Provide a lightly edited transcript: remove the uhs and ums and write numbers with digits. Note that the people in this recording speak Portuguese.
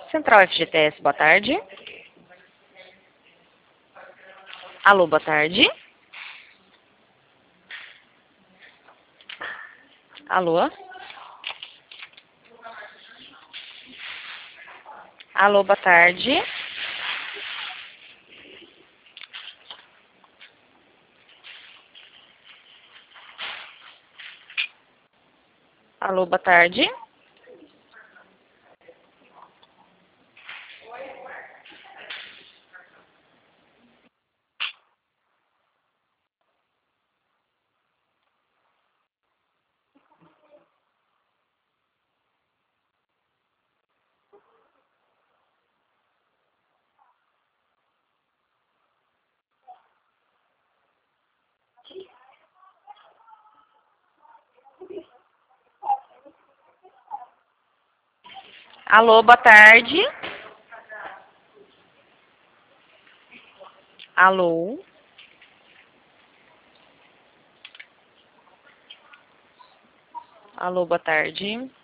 Central FGTS, boa tarde. Alô, boa tarde. Alô? Alô, boa tarde. Alô, boa tarde. Alô, boa tarde. Alô? Alô, boa tarde.